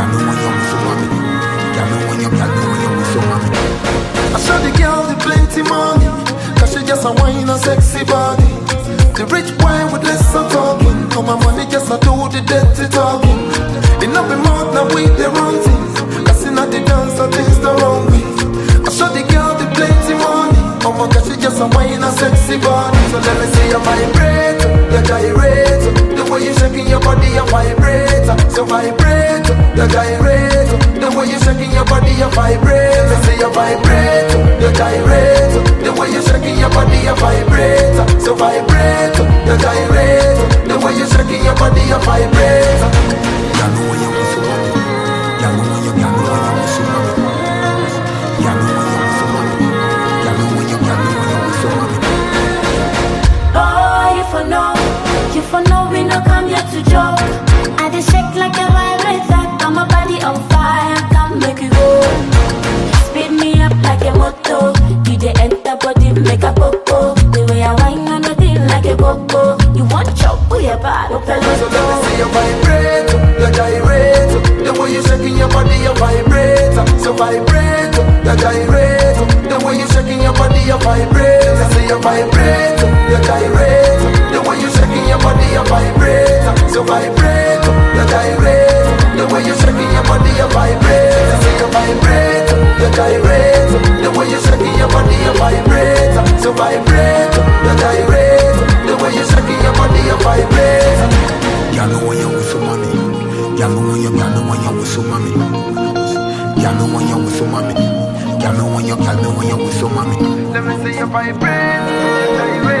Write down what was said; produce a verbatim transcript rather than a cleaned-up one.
Girl, me when you whistle, mommy. Girl, me when you, girl, me when you whistle, mommy. I show the girl the plenty money, cause she just a wine a sexy body. The rich boy with less of talking, no my money just a do the dirty talking. It not be mouth now with the wrong things, cause in the dance and things the wrong way. I show the girl the plenty money, oh my gosh she just a wine a sexy body. So let me see you vibrate, you gyrate, the way you shaking your body you vibrate. So vibrate, you gyrate, the way you shaking your body you vibrate. Let me see you vibrate, you gyrate, the way you shaking your body you vibrate. So vibrate, you gyrate, the way you shaking your body you vibrate. Girl, me when you whistle, mommy. Girl, me when you, girl, me when you whistle, mommy. Girl, me when you whistle, mommy. Girl, me when you, girl, me when you whistle, mommy. Boy, you for know, you for know we no come here to joke. I dey shake like a vibrator, got my body on fire, come make you go. Speed me up like a motor, you dey enter body make a popo. The way I whine on the thing like a popo. You want chop, pull your body, So let me see you vibrate, you gyrate, the way you shaking your body you vibrate. So vibrate, you gyrate, the way you shaking your body you vibrate. Let me see you vibrate, you gyrate, the way you shaking your body you vibrate. So vibrate, you gyrate, the way you shaking your body you vibrate. Let me see you vibrate, you gyrate, the way you shaking your body you vibrate. So vibrate, you gyrate, the way you shaking your body you vibrate. Girl, me when you whistle, mommy. Girl, me when you, girl, me when you whistle, mommy. Girl, me when you whistle, mommy. Girl, me when you, girl, me when you whistle, mommy. Let me see you vibrate, gyrate.